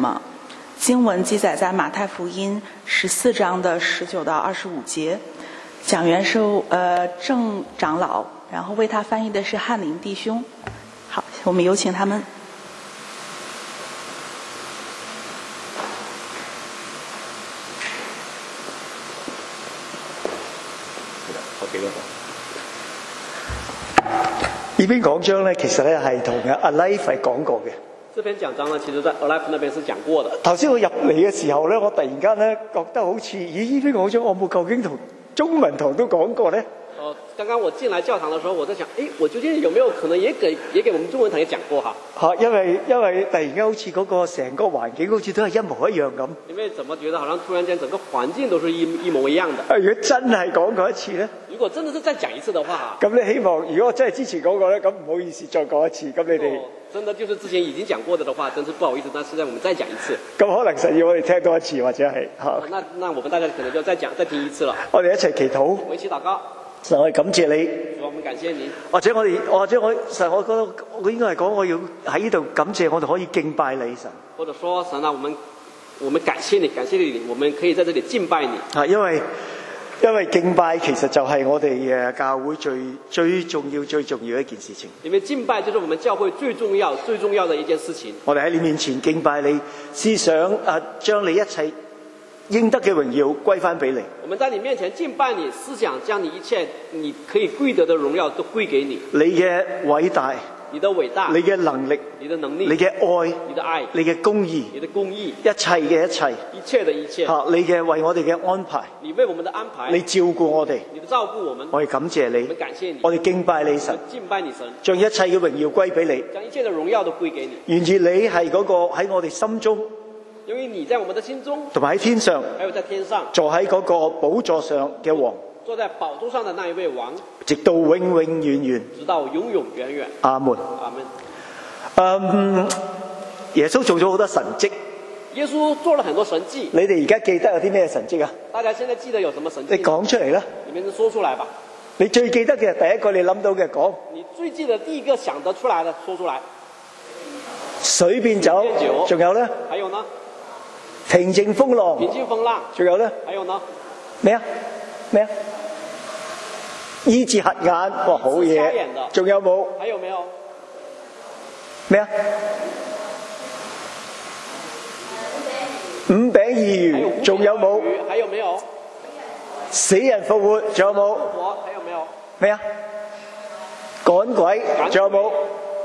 么？经文记载在马太福音14章的19到25节。讲员是郑长老，然后为他翻译的是翰林弟兄。好，我们有请他们。 呢篇講章咧，其實咧係同Alive係講過嘅。 這篇講章呢，其實在 Alive 那邊是講過的。 頭先我入嚟嘅時候咧，我突然間咧覺得好似，呢篇講章我冇究竟同中文堂都講過咧？ 剛剛我進來教堂的時候，我在想，我究竟有沒有可能也給我們中文堂也講過哈？ 因為突然間好似嗰個成個環境好似都係一模一樣咁。 因為怎麼覺得好像突然間整個環境都是一模一樣的？ 如果真係講過一次咧？ 如果真的是再講一次的話， 咁你希望如果我真係之前講過咧，咁唔好意思再講一次，咁你哋真的就是之前已經講過的話，真是不好意思，但現在我們再講一次。 咁可能神要我哋聽多一次，或者係那我們大家可能就再聽一次了。 我哋一齊祈禱， 我們一起禱告。 神，我哋感謝你。 主，我們感謝你。 神，我覺得我應該係講，我要喺呢度感謝我哋可以敬拜你，神。 或者說神啊，我們感謝你，我們可以在這裡敬拜你。 因為敬拜其實就係我哋教會最重要嘅一件事情。 因為敬拜就是我們教會最重要的一件事情。 我哋喺你面前敬拜你，思想將你一切應得嘅榮耀歸翻俾你。 我們在你面前敬拜你，思想將你一切你可以歸得的榮耀都歸給你。 你嘅偉大， 你的偉大， 你嘅能力， 你的能力， 你嘅愛， 你的愛， 你嘅公義， 你的公義， 一切嘅一切， 一切的一切。 你嘅為我哋嘅安排， 你為我們的安排， 你照顧我哋， 你的照顧我們， 我哋感謝你， 我們感謝你， 我哋敬拜你神， 敬拜你神， 將一切嘅榮耀歸俾你， 將一切的榮耀都歸給你。 願意你係嗰個喺我哋心中。 因為你在我們的心中， 同埋喺天上， 還有在天上， 坐喺嗰個寶座上嘅王， 坐在寶座上的那一位王， 直到永永遠遠， 直到永永遠遠。 阿門。 阿門。 耶穌做咗好多神蹟。 耶穌做了很多神蹟。 你哋而家記得有啲咩神蹟啊？ 大家現在記得有什麼神蹟？ 你講出嚟啦。 你們說出來吧。 你最記得嘅第一個你諗到嘅講。 你最記得第一個想得出來的說出來。 水變酒，仲有呢？ 還有呢？ 平靜風浪， 平靜風浪， 仲有呢？ 還有呢？ 咩啊？醫治瞎眼，哇，好嘢！仲有冇？ 還有沒有？ 咩啊？5餅2魚，仲有冇？ 還有沒有？ 死人復活，仲有冇？ 還有沒有？ 咩啊？趕鬼，仲有冇？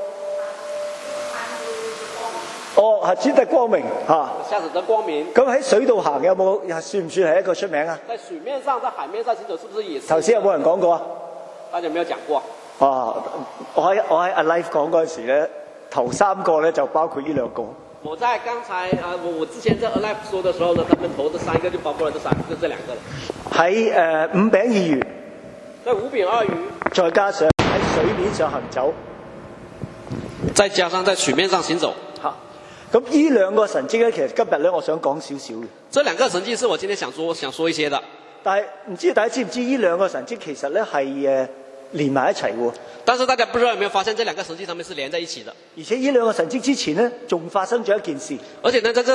瞎子得光明嚇， 瞎子得光明。 咁喺水度行有冇？算唔算係一個出名啊？ 在水面上，在海面上行走，是不是也是？ 頭先有冇人講過啊？ 大家有沒有講過？ 我喺 Alive 講嗰陣時咧，頭3個咧就包括呢2個。 我在剛才我之前在 Alive 說的時候呢，他們頭的3個就包括了這2個了。喺 5餅2魚， 在5餅2魚， 再加上喺水面上行走， 再加上在水面上行走。 咁呢2個神蹟咧，其實今日咧我想講少少嘅。 這2個神蹟是我今天想說一些的。 但係唔知大家知唔知呢2個神蹟其實咧係連埋一齊喎。 但是大家不知道有沒有發現，這2個神蹟上面是連在一起的。 而且呢2個神蹟之前呢，仲發生咗一件事。 而且呢，在這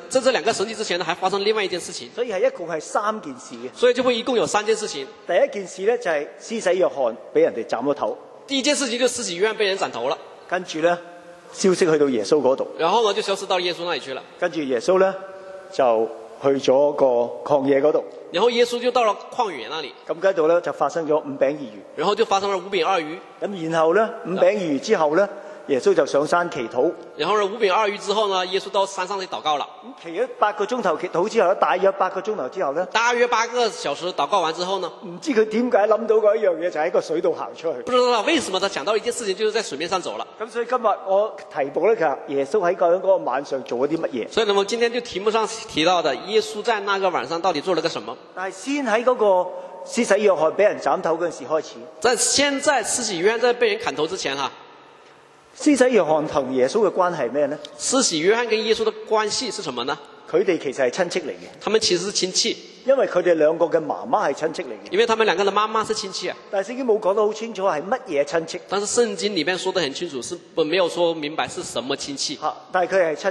2個神蹟之前呢，還發生另外一件事情。 所以係一共係3件事嘅。 所以就會一共有3件事情。 第一件事呢，就係施洗約翰俾人哋斬咗頭。 第一件事情就施洗約翰被人斬頭了。 跟住呢，消息去到耶穌嗰度。 然後呢，就消失到耶穌那裡去了。 跟住耶穌呢，就去咗個曠野嗰度。 然後耶穌就到了曠野那裡。 咁跟住呢，就發生咗5餅2魚。然後就發生了 5餅2魚。 咁然後呢，5餅2魚之後呢，耶穌就上山祈禱。 然後呢，5餅2魚之後呢，耶穌到山上去禱告了。 咁祈咗8個鐘頭祈禱之後呢，大約8個鐘頭之後呢， 大約8個小時禱告完之後呢， 唔知佢點解諗到嗰一樣嘢，就喺個水度行出去。 不知道為什麼他想到一件事情，就是在水面上走了。 咁所以今日我題目呢，其實耶穌喺嗰個晚上做咗啲乜嘢？ 所以呢，我今天就題目上提到的，耶穌在那個晚上到底做了個什麼？ 但係先喺嗰個施洗約翰俾人斬頭嗰陣時開始。 先在施洗約翰在被人砍頭之前哈， 施洗約翰同耶穌嘅關係咩呢？ 施洗約翰跟耶穌的關係是什麼呢？ 佢哋其實係親戚嚟嘅。 他們其實是親戚。因為佢哋2個嘅媽媽係親戚嚟嘅。 因為他們2個的媽媽是親戚啊。 但係聖經冇講得好清楚係乜嘢親戚。 但是聖經裡面說得很清楚，是沒有說明白是什麼親戚。 但係佢係親戚。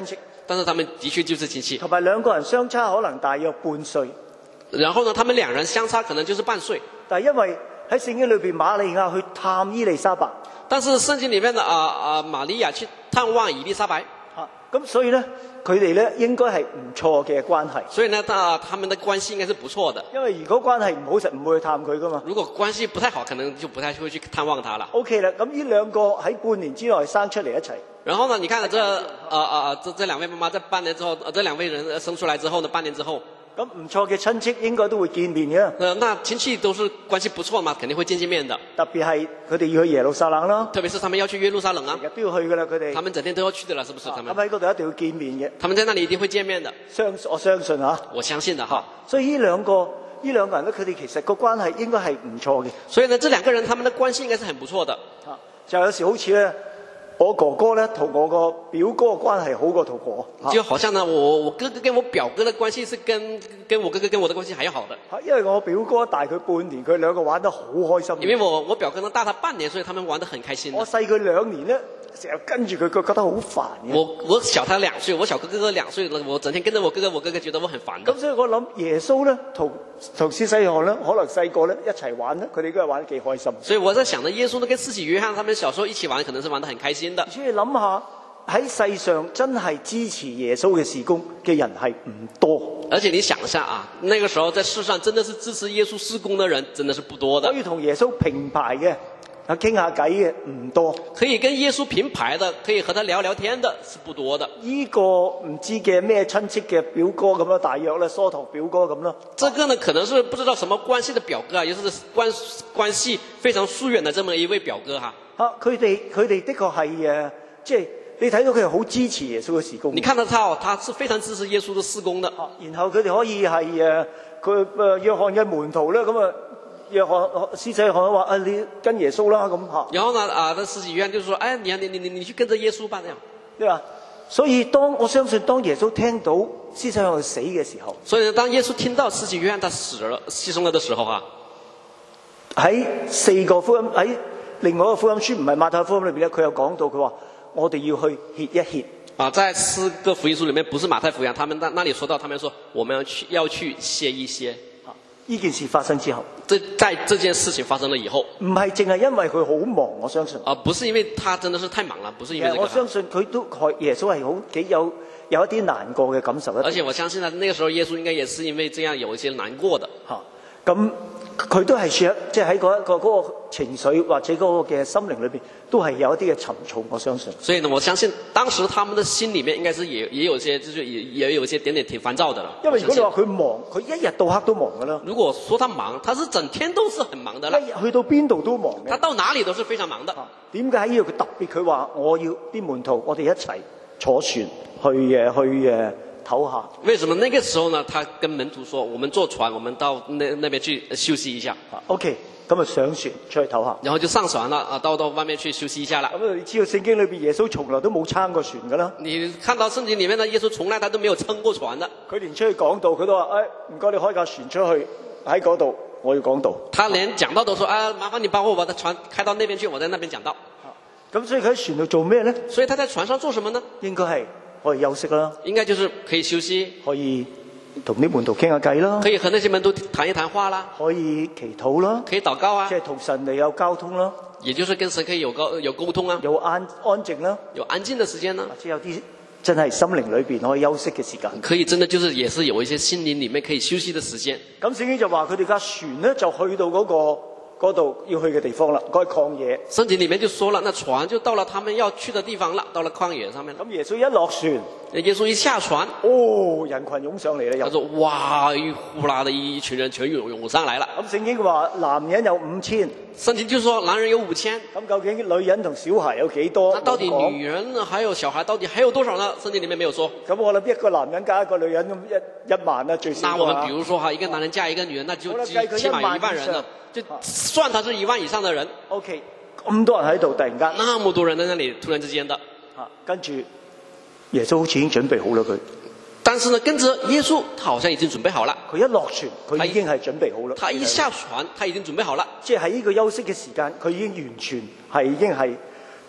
但是他們的確就是親戚。 同埋兩個人相差可能大約半歲。 然後呢，他們兩人相差可能就是半歲。 但係因為喺聖經裏邊，瑪利亞去探伊麗莎白。但是聖經裏面的瑪利亞去探望伊麗莎白。咁所以呢，佢哋呢應該係唔錯嘅關係。 所以呢，他們的關係應該是不錯的。 因為如果關係唔好，實唔會去探佢噶嘛。 如果關係不太好，可能就不太會去探望他了。 OK 啦，咁呢兩個喺半年之內生出嚟一齊。 然後呢，你看這兩位媽媽在半年之後，這兩位人生出來之後呢，半年之後。 咁唔錯嘅親戚應該都會見面嘅。 那親戚都是關係不錯嘛，肯定會見面的。 特別係佢哋要去耶路撒冷啦。 特別是他們要去耶路撒冷啊。 成日都要去噶啦，佢哋。他們整天都要去的啦，是不是？他們喺嗰度一定要見面嘅。 他們在那裡一定會見面的。 我相信嚇。 我相信的哈。 所以呢兩個人咧，佢哋其實個關係應該係唔錯嘅。 所以呢，這兩個人他們的關係應該是很不錯的。 就有時好似咧。我哥哥咧同我個表哥嘅關係好過同我， 就好像呢，我哥哥跟我表哥的關係是跟我哥哥跟我的關係還要好的。 因為我表哥大佢半年，佢兩個玩得好開心。 因為我表哥呢大他半年，所以他們玩得很開心。 我細佢2年咧，成日跟住佢，覺得好煩嘅。 我小他2歲，我小哥哥2歲，我整天跟着我哥哥覺得我很煩。 咁所以我諗耶穌咧同施洗約翰咧，可能細個咧一齊玩咧，佢哋都係玩得幾開心。 所以我在想呢，耶穌呢跟施洗約翰他們小時候一起玩，可能是玩得很開心的。 所以諗下喺世上真係支持耶穌嘅事工嘅人係唔多。 而且你想一下啊，那個時候在世上真的是支持耶穌事工的人真的是不多的。 可以同耶穌平排嘅，傾下偈嘅唔多。 可以跟耶穌平排的，可以和他聊聊天的是不多的。 呢個唔知嘅咩親戚嘅表哥咁啦，大約咧疏堂表哥咁啦。 這個呢可能是不知道什麼關係的表哥啊，也就是關係非常疏遠的這麼一位表哥哈。 佢哋的確係即係你睇到佢係好支持耶穌嘅事工。 你看得到，他是非常支持耶穌的事工的。 然後佢哋可以係約翰嘅門徒咧，咁約翰施洗約翰話你跟耶穌啦咁嚇。然後呢那施洗約翰就說你去跟着耶穌吧，這樣。 對吧？所以我相信當耶穌聽到施洗約翰死嘅時候， 所以當耶穌聽到施洗約翰他死了犧牲了的時候喺4個福音喺另外一個福音書唔係馬太福音裏邊咧，佢有講到佢話我哋要去歇一歇。 在4個福音書裏面，不是馬太福音，他們那裡說到，他們說我們要去歇一歇。 呢件事發生之後， 在這件事情發生了以後， 唔係淨係因為佢好忙，我相信。 不是因為他真的是太忙了，不是因為這個。 我相信佢都耶穌係好幾有一啲難過嘅感受。 而且我相信呢，那個時候耶穌應該也是因為這樣有一些難過的。 咁佢都係說，即係喺嗰個情緒或者嗰個嘅心靈裏邊，都係有一啲嘅沉重。我相信。 所以呢，我相信當時他們的心裡面應該是也有一些，就是也有一些點挺煩躁的了。 因為如果你話佢忙，佢一日到黑都忙噶啦。 如果說他忙，他是整天都是很忙的啦。 去到邊度都忙嘅。 他到哪裡都是非常忙的。 點解喺呢度佢特別佢話我要啲門徒，我哋一齊坐船去唞下。 為什麼那個時候呢？他跟門徒說：我們坐船，我們到那邊去休息一下。 OK， 咁就上船出去唞下。 然後就上船了到外面去休息一下了。 咁你知道聖經裏邊耶穌從來都冇撐過船噶啦。 你看到聖經裡面呢，耶穌從來他都沒有撐過船的。 佢連出去講道，佢都話：唔該你開架船出去喺嗰度，我要講道。 他連講道都說：麻煩你幫我把船開到那邊去，我在那邊講道。 咁所以佢喺船度做咩呢？ 所以他在船上做什麼呢？ 應該係可以休息啦。 應該就是可以休息， 可以同啲門徒傾下偈啦， 可以和那些門徒談一談話啦， 可以祈禱啦， 可以禱告啊， 即係同神嚟有交通啦， 也就是跟神可以有溝通啊， 有安靜啦， 有安靜的時間呢， 或者有啲真係心靈裏邊可以休息嘅時間， 可以真的就是也是有一些心靈裡面可以休息的時間。 咁聖經就話佢哋架船呢，就去到嗰度要去嘅地方啦，嗰個曠野。 聖經裡面就說了，那船就到了他們要去的地方了，到了曠野上面了。 咁耶穌一落船， 耶穌一下船， 人群湧上嚟啦。 他說：哇，呼啦的一群人全湧上來了。 咁聖經話男人有5000， 聖經就說男人有5000。 咁究竟女人同小孩有幾多？ 那到底女人還有小孩到底還有多少呢？聖經裡面沒有說。 咁我諗一個男人加一個女人咁一萬啦最少。 那我們比如說一個男人加一個女人，那就起碼1萬人了。就算他是1萬以上的人。 OK， 咁多人喺度，突然間那麼多人在那裡，突然之間的， 跟住耶穌好似已經準備好啦佢。 但是呢，跟着耶穌，他好像已經準備好了。 佢一落船，佢已經係準備好啦。 他一下船，他已經準備好了。 即係喺呢個休息嘅時間，佢已經完全係已經係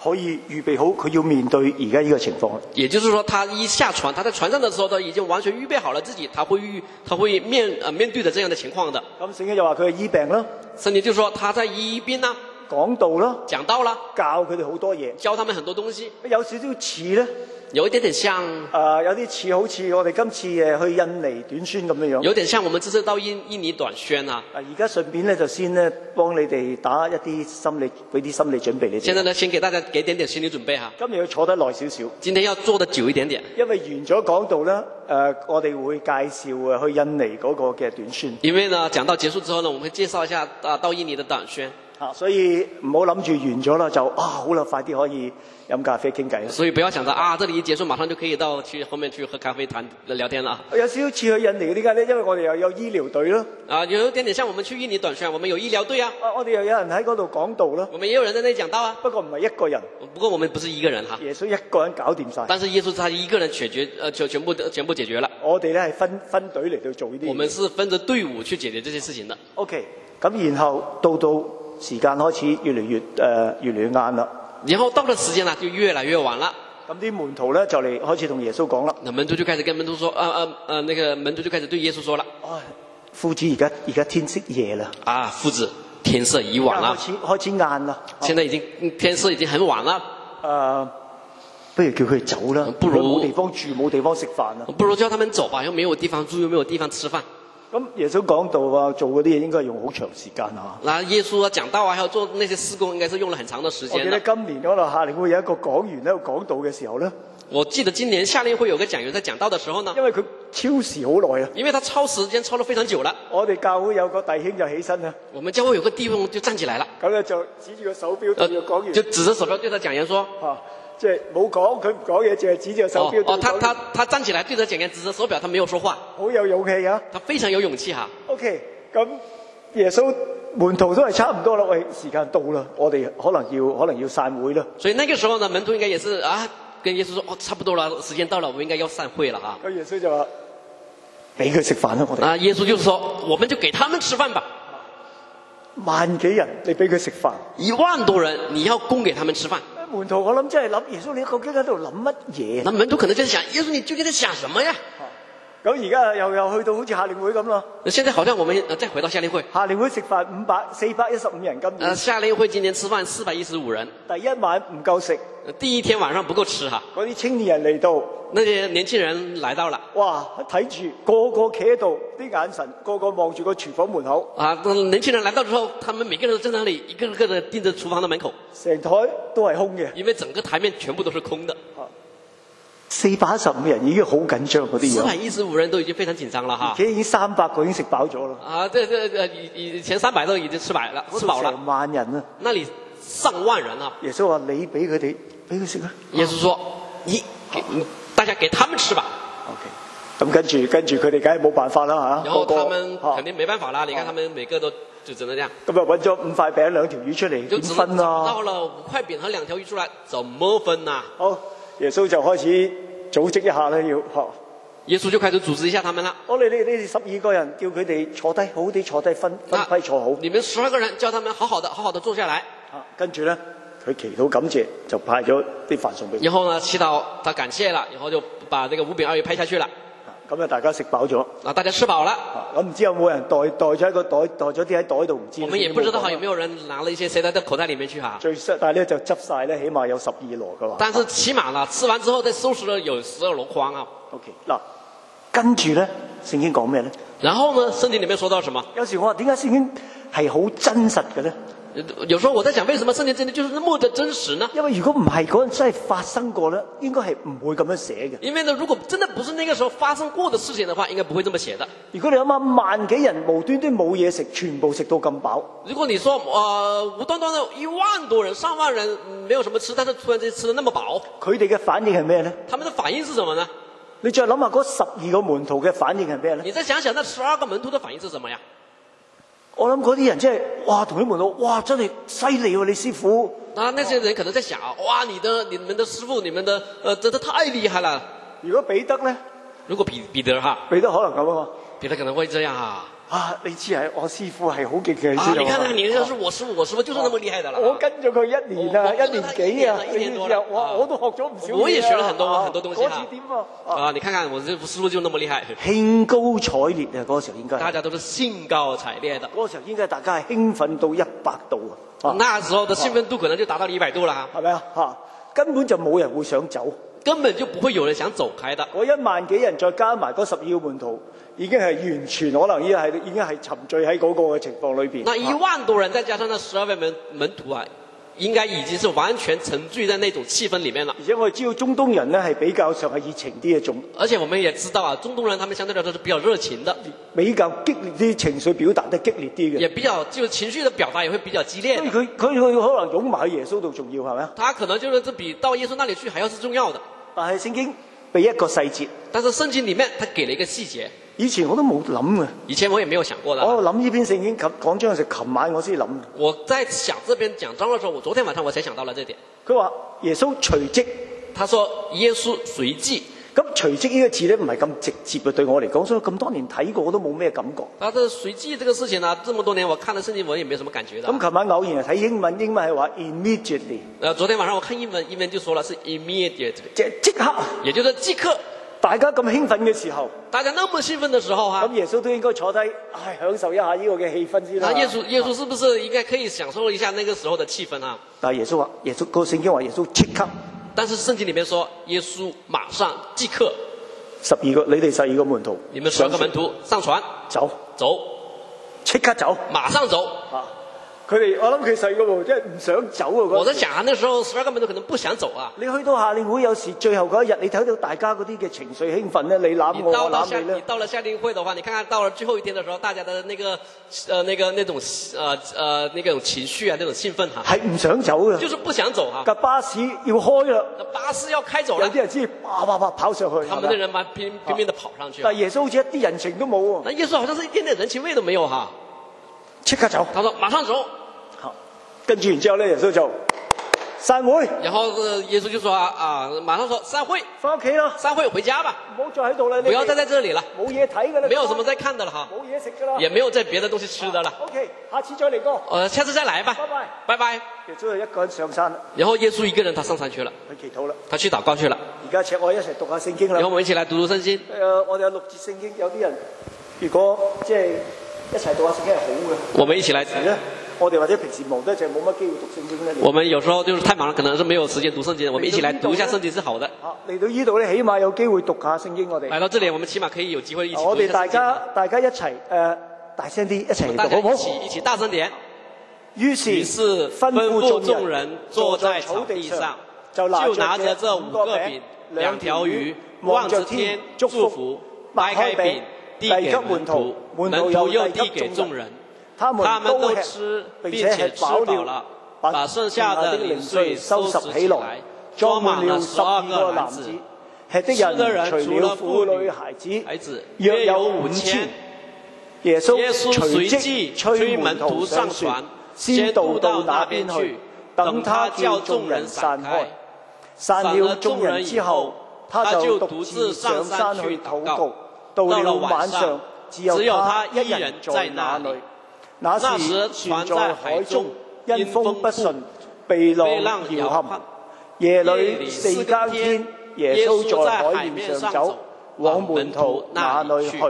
可以預備好佢要面對而家呢個情況。 也就是說，他一下船，他在船上的時候，他已經完全預備好了自己，他會面對着這樣的情況的。 咁聖經就話佢係醫病啦， 聖經就說他在醫病啦， 講道啦， 講道啦， 教佢哋好多嘢， 教他們很多東西。 有少少似咧。 有一點點像， 有啲似好似我哋今次去印尼短宣咁樣樣。 有點像我們這次到印尼短宣啊。 而家順便咧就先咧幫你哋打一啲心理，俾啲心理準備你哋。 現在呢，先給大家給點心理準備哈。 今日要坐得耐少少。今天要坐得久一點點。 因為完咗講道咧，我哋會介紹去印尼嗰個嘅短宣。 因為呢講道結束之後呢，我們會介紹一下到印尼的短宣。 所以唔好諗住完咗啦就好啦，快啲可以飲咖啡傾偈啦。 所以不要想着這裡一結束，馬上就可以去後面去喝咖啡談聊天啦。 有少少似去印尼嗰啲間咧，因為我哋又有醫療隊啦。 有一點點像我們去印尼短宣，我們有醫療隊啊。 我哋又有人喺嗰度講道啦。 我們也有人在那裡講道啊。 不過唔係一個人。 不過我們不是一個人哈。 耶穌一個人搞掂晒。但是耶穌他一個人全部解決了。 我哋咧係分隊嚟到做呢啲。 我們是分着隊伍去解決這些事情的。 OK， 咁然後到時間開始越嚟越晏啦。 然後到了時間呢，就越來越晚了。 咁啲門徒咧就嚟開始同耶穌講啦。 那門徒就開始跟門徒說，那個門徒就開始對耶穌說了。 夫子，而家天色夜啦。 夫子，天色已晚了。 開始晏啦。 現在天色已經很晚了。 不如叫佢哋走啦。不如冇地方住，冇地方食飯啦。 不如叫他們走吧，又沒有地方住，又沒有地方吃飯。 咁耶穌講道做嗰啲嘢應該用好長時間啊。 那耶穌講道還有做那些事工，應該是用了很長的時間。 我記得今年嗰度夏令會有一個講員喺度講道嘅時候咧， 我記得今年夏令會有個講員在講道的時候呢， 因為佢超時好耐啊， 因為他超時間超得非常久了。 我哋教會有個弟兄就起身啦， 我們教會有個弟兄就站起來了， 咁咧就指住個手錶對住個講員， 就指着手錶對他講員說。 即係冇講，佢唔講嘢，淨係指住個手錶。 他站起來對着講員指着手錶，他沒有說話。 好有勇氣啊！ 他非常有勇氣哈。 OK， 咁耶穌門徒都係差唔多啦，喂，時間到啦，我哋可能要散會啦。 所以那個時候呢，門徒應該也是跟耶穌說，差不多了，時間到了，我們應該要散會了哈。 咁耶穌就話：俾佢食飯啦，我哋。 耶穌就說：我們就給他們吃飯吧。 萬幾人，你俾佢食飯 ？1萬多人，你要供給他們吃飯。 門徒我諗真係諗耶穌，你究竟喺度諗乜嘢？ 那門徒可能就在想，耶穌你究竟在想什麼呀？ 咁而家又去到好似夏令會咁咯。 現在好像我們再回到夏令會。 夏令會食飯415人今年。 夏令會今年吃飯415人。 第一晚唔夠食。 第一天晚上不夠吃哈。 嗰啲青年人嚟到。 那些年輕人來到了。 哇！睇住個企喺度，啲眼神個望住個廚房門口。 年輕人來到之後，他們每個人都在那裡一個個的盯着廚房的門口。 成台都係空嘅。 因為整個台面全部都是空的。 415人已經好緊張嗰啲人。415人都已經非常緊張了哈。 而且已經300個已經食飽咗啦。 以前300都已經吃飽了。 成萬人啊！ 那裡上萬人啊！ 耶穌話：你俾佢食啊！ 耶穌說：大家給他們吃吧。 OK， 咁跟住佢哋梗係冇辦法啦嚇。 然後他們肯定沒辦法啦，你看他們每個都就只能這樣。 咁就揾咗5塊餅2條魚出嚟，點分啊？ 到了5塊餅和2條魚出來，怎麼分啊？ 好，耶穌就開始組織一下啦，要學。 耶穌就開始組織一下他們啦。 你哋12個人，叫佢哋坐低，好啲坐低，分批坐好。 你們12個人，叫他們好好的坐下來。 跟住咧。佢祈禱感謝，就派咗啲飯送俾佢。 然後呢，祈禱他感謝了，然後就把這個5餅2魚派下去了。 咁大家食飽咗。 大家吃飽了。 我唔知有冇人袋咗喺個袋，袋咗啲喺袋度，唔知。 我們也不知道有沒有人拿了一些塞在口袋裡面去哈。 但係咧就執晒咧，起碼有12籮嘅話。 但是起碼呢，吃完之後再收拾了有12籮筐啊。 OK， 嗱，跟住咧，聖經講咩咧？ 然後呢，聖經裡面說到什麼？ 有時我話點解聖經係好真實嘅咧？ 有時候我在想，為什麼聖經真的就是那麼的真實呢？ 因為如果唔係嗰陣真係發生過咧，應該係唔會咁樣寫嘅。 因為呢，如果真的不是那個時候發生過的事情的話，應該不會這麼寫的。 如果你諗下萬幾人無端端冇嘢食，全部食到咁飽。 如果你說無端端的1萬多人、上萬人沒有什麼吃，但是突然之間吃得那麼飽， 佢哋嘅反應係咩呢？ 他們的反應是什麼呢？ 你再諗下嗰12個門徒嘅反應係咩呢？ 你再想想那12個門徒的反應是什麼呀？ 我諗嗰啲人真係，哇！同啲門徒，哇！真係犀利喎，你師傅。 那些人可能在想，哇！你們的師傅，你們的真的太厲害了。 如果彼得呢？ 如果彼得哈， 彼得可能咁啊。 彼得可能會這樣哈。 啊，你知係我師傅係好勁嘅， 啊，你看那個年輕是我師傅就是那麼厲害的了。 我跟咗佢1年啦，1年幾啊， 一年多了， 我都學咗唔少嘢。 我也學了很多東西嗰次點啊，你看看我這師傅就那麼厲害， 興高采烈啊！嗰個時候應該大家都是興高采烈的。 嗰個時候應該大家係興奮到100度啊！ 那時候的興奮度可能就達到100度了， 係咪啊？嚇，根本就冇人會想走。 根本就不會有人想走開的。 嗰1萬幾人再加埋嗰12個門徒，已經係完全可能已經係沉醉喺嗰個嘅情況裏邊。 那1萬多人再加上那12位門徒啊，應該已經是完全沉醉在那種氣氛裡面了。 而且我哋知道中東人呢係比較上係熱情啲嘅種。 而且我們也知道啊，中東人他們相對來說是比較熱情的， 比較激烈啲，情緒表達得激烈啲嘅。也比較就情緒的表達也會比較激烈。所以佢可能擁埋喺耶穌度重要係咪啊？ 他可能就是比到耶穌那裡去還要是重要的。 但係聖經俾一個細節， 但是聖經裡面他給了一個細節， 以前我都冇諗嘅。 以前我也沒有想過的。 我諗呢篇聖經講章嘅時候，琴晚我先諗。 我在想這邊講章的時候，我昨天晚上我才想到了這點。 佢話耶穌隨即， 他說耶穌隨即。 咁隨即呢個字咧唔係咁直接嘅，對我嚟講，所以咁多年睇過我都冇咩感覺。 但是隨即這個事情呢，這麼多年我看了聖經，我也沒什麼感覺的。 咁琴晚偶然係睇英文係話 immediately。 昨天晚上我看英文就說了是 immediate， 即刻， 也就是即刻。 大家咁興奮嘅時候， 大家那麼興奮的時候啊， 咁耶穌都應該坐低，享受一下呢個嘅氣氛先啦。 耶穌是不是應該可以享受一下那個時候的氣氛啊？ 但係耶穌話，個聖經話耶穌即刻。 但是聖經裡面說耶穌馬上即刻。 你哋12個門徒， 你們12個門徒上船，走， 即刻走， 馬上走。 我諗佢12個門徒真係唔想走啊！ 我在想啊，那個時候12個門徒可能不想走啊。 你去到夏令會有時最後嗰一日，你睇到大家嗰啲嘅情緒興奮咧，你攬我，我攬你咧。 你到了夏令會的話，你看看到了最後一天的時候，大家的那種情緒啊，那種興奮哈， 係唔想走嘅， 就是不想走哈。 架巴士要開啦， 巴士要開走了， 有啲人知啪跑上去， 他們的人嘛拼命地跑上去。 但耶穌好似一啲人情都冇喎。 那耶穌好像是一點點人情味都沒有哈。 即刻走， 他說馬上走。 跟住然之後咧，耶穌就散會。 然後耶穌就說馬上說散會， 翻屋企啦， 散會回家吧， 唔好再喺度啦， 不要再在這裡了， 冇嘢睇㗎啦， 沒有什麼再看的了哈， 冇嘢食㗎啦， 也沒有再別的東西吃的了。 OK， 下次再嚟過。 下次再來吧，拜拜。 耶穌就一個人上山。 然後耶穌一個人他上山去了， 去祈禱啦， 他去禱告去了。 而家請我一齊讀下聖經啦。 然後我們一起來讀聖經。 我哋有6節聖經，有啲人如果即係一齊讀下聖經係好嘅。 我們一起來。 我哋或者平時忙得就冇乜機會讀聖經咧。 我們有時候就是太忙了，可能是沒有時間讀聖經。我們一起來讀一下聖經是好的。 嚟到呢度咧，起碼有機會讀下聖經。我哋來到這裡，我們起碼可以有機會一起讀一下聖經。 我哋大家一齊大聲啲，一齊讀好唔好？ 一起大聲點。 於是吩咐眾人坐在草地上，就拿着這5個餅、2條魚，望着天祝福，擘開餅遞給門徒，門徒又遞給眾人。他們都吃並且吃飽了，把剩下的零碎收拾起來，裝滿了12個籃子。吃的人除了婦女孩子，約有5000。耶穌隨即催門徒上船，先渡到那邊去，等他叫眾人散開。散了眾人之後，他就獨自上山去禱告。到了晚上，只有他一人在那裡。那時船在海中，因風不順，被浪搖撼。夜裡4更天，耶穌在海面上走，往門徒那裡去。